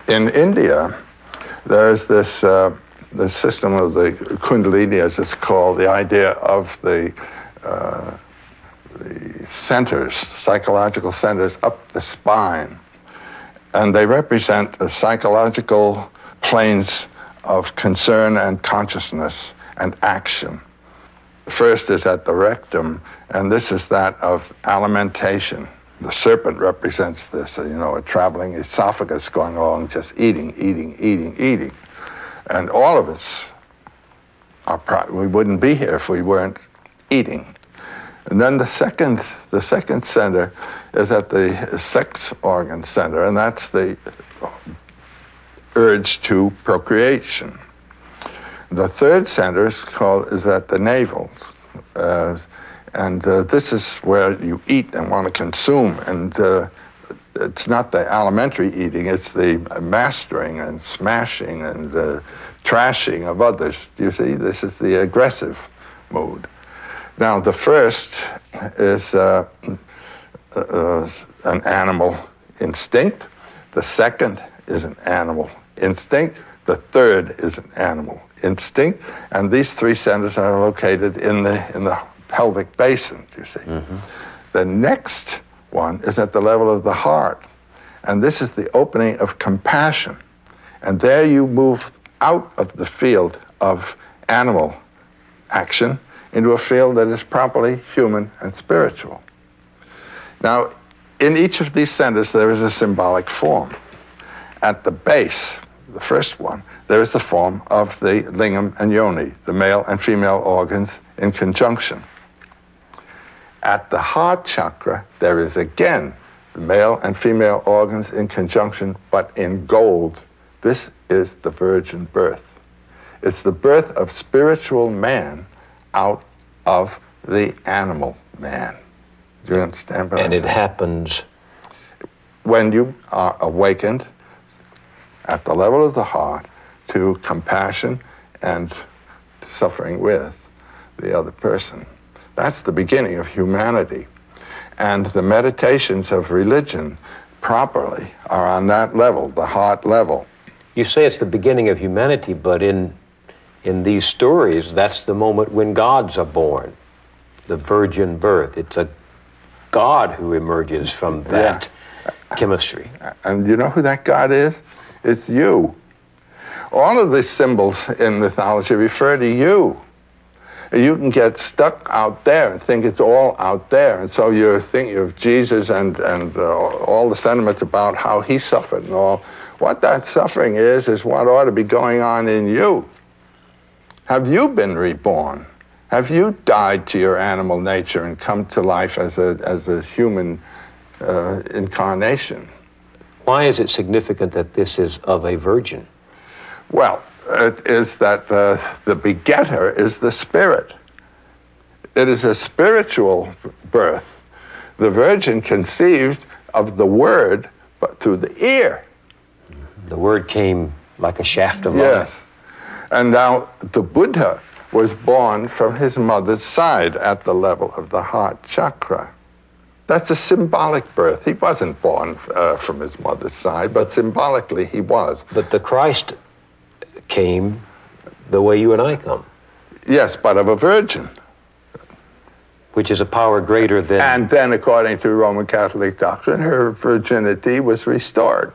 In India, there's this the system of the Kundalini, as it's called, the idea of the centers, psychological centers up the spine. And they represent the psychological planes of concern and consciousness and action. The first is at the rectum, and this is that of alimentation. The serpent represents this, a traveling esophagus going along, just eating. And all of us, we wouldn't be here if we weren't eating. And then the second center is at the sex organ center, and that's the urge to procreation. The third center is at the navel, and this is where you eat and want to consume, and it's not the alimentary eating, it's the mastering and smashing and trashing of others. You see, this is the aggressive mood. Now, the first is an animal instinct. The second is an animal instinct. The third is an animal instinct. And these three centers are located in the pelvic basin, you see. Mm-hmm. The next one is at the level of the heart. And this is the opening of compassion. And there you move out of the field of animal action into a field that is properly human and spiritual. Now, in each of these centers, there is a symbolic form. At the base, the first one, there is the form of the lingam and yoni, the male and female organs in conjunction. At the heart chakra, there is again the male and female organs in conjunction, but in gold. This is the virgin birth. It's the birth of spiritual man out of the animal man. Do you understand? And it happens when you are awakened at the level of the heart to compassion and suffering with the other person. That's the beginning of humanity. And the meditations of religion properly are on that level, the heart level. You say it's the beginning of humanity, but in these stories, that's the moment when gods are born, the virgin birth. It's a God who emerges from that chemistry. And you know who that God is? It's you. All of these symbols in mythology refer to you. You can get stuck out there and think it's all out there. And so you're thinking of Jesus and all the sentiments about how he suffered and all. What that suffering is what ought to be going on in you. Have you been reborn? Have you died to your animal nature and come to life as a human incarnation? Why is it significant that this is of a virgin? Well, it is that the begetter is the spirit. It is a spiritual birth. The virgin conceived of the word, but through the ear. The word came like a shaft of light. Yes. And now the Buddha was born from his mother's side at the level of the heart chakra. That's a symbolic birth. He wasn't born from his mother's side, but symbolically he was. But the Christ came the way you and I come. Yes, but of a virgin. Which is a power greater than... And then, according to Roman Catholic doctrine, her virginity was restored.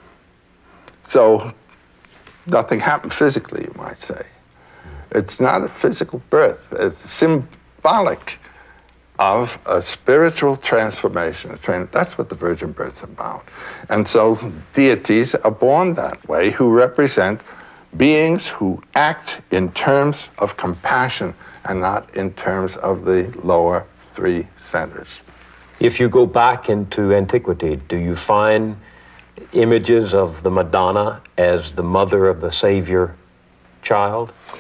So nothing happened physically, you might say. It's not a physical birth. It's symbolic of a spiritual transformation. That's what the virgin birth's about. And so deities are born that way, who represent beings who act in terms of compassion and not in terms of the lower three centers. If you go back into antiquity, do you find images of the Madonna as the mother of the Savior child?